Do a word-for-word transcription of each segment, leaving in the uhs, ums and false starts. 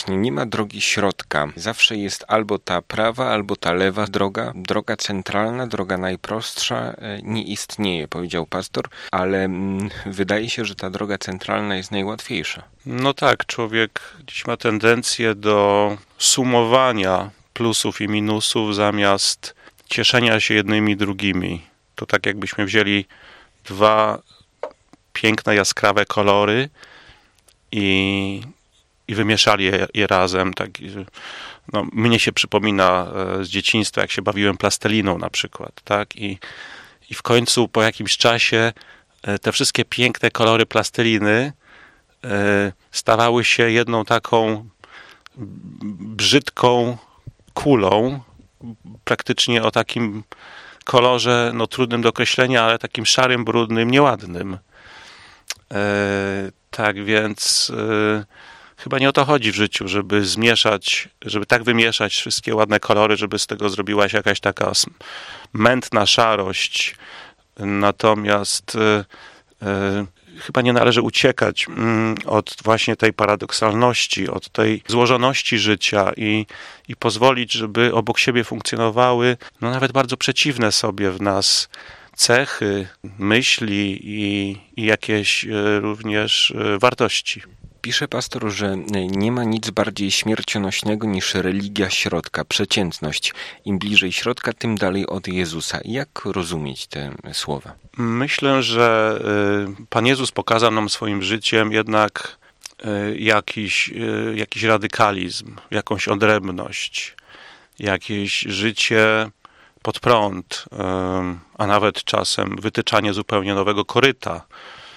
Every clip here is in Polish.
Nie ma drogi środka. Zawsze jest albo ta prawa, albo ta lewa droga. Droga centralna, droga najprostsza nie istnieje, powiedział pastor, ale mm, wydaje się, że ta droga centralna jest najłatwiejsza. No tak, człowiek dziś ma tendencję do sumowania plusów i minusów zamiast cieszenia się jednymi i drugimi. To tak jakbyśmy wzięli dwa piękne, jaskrawe kolory i, i wymieszali je, je razem. Tak, no, mnie się przypomina z dzieciństwa, jak się bawiłem plastelliną na przykład. Tak? I, I w końcu po jakimś czasie te wszystkie piękne kolory plasteliny stawały się jedną taką brzydką kulą, praktycznie o takim kolorze, no trudnym do określenia, ale takim szarym, brudnym, nieładnym. E, tak więc e, chyba nie o to chodzi w życiu, żeby zmieszać, żeby tak wymieszać wszystkie ładne kolory, żeby z tego zrobiła się jakaś taka mętna szarość. Natomiast e, e, chyba nie należy uciekać od właśnie tej paradoksalności, od tej złożoności życia i, i pozwolić, żeby obok siebie funkcjonowały no nawet bardzo przeciwne sobie w nas cechy, myśli i, i jakieś również wartości. Pisze pastor, że nie ma nic bardziej śmiercionośnego niż religia środka, przeciętność. Im bliżej środka, tym dalej od Jezusa. Jak rozumieć te słowa? Myślę, że Pan Jezus pokazał nam swoim życiem jednak jakiś, jakiś radykalizm, jakąś odrębność, jakieś życie pod prąd, a nawet czasem wytyczanie zupełnie nowego koryta.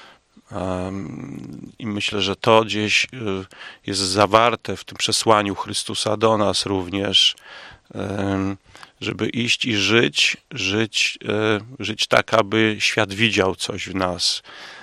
I myślę, że to gdzieś jest zawarte w tym przesłaniu Chrystusa do nas również, żeby iść i żyć, żyć, żyć tak, aby świat widział coś w nas.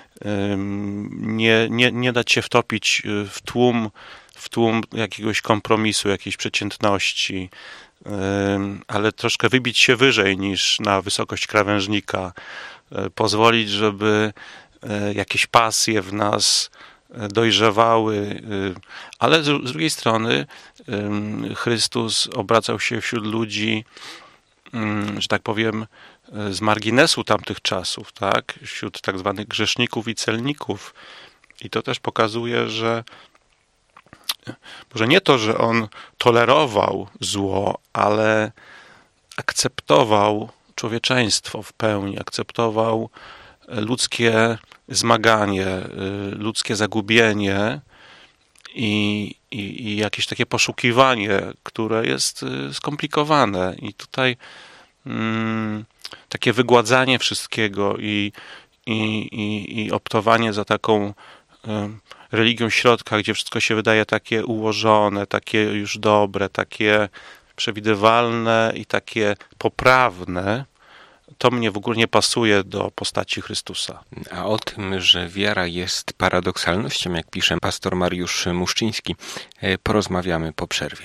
Nie, nie, nie dać się wtopić w tłum, w tłum jakiegoś kompromisu, jakiejś przeciętności, ale troszkę wybić się wyżej niż na wysokość krawężnika, pozwolić, żeby jakieś pasje w nas dojrzewały, ale z drugiej strony Chrystus obracał się wśród ludzi, że tak powiem, z marginesu tamtych czasów, tak? Wśród tak zwanych grzeszników i celników. I to też pokazuje, że może nie to, że on tolerował zło, ale akceptował człowieczeństwo w pełni, akceptował ludzkie zmaganie, ludzkie zagubienie i, i, i jakieś takie poszukiwanie, które jest skomplikowane. I tutaj mm, takie wygładzanie wszystkiego i, i, i, i optowanie za taką um, religią środka, gdzie wszystko się wydaje takie ułożone, takie już dobre, takie przewidywalne i takie poprawne, to mnie w ogóle nie pasuje do postaci Chrystusa. A o tym, że wiara jest paradoksalnością, jak pisze pastor Mariusz Muszczyński, porozmawiamy po przerwie.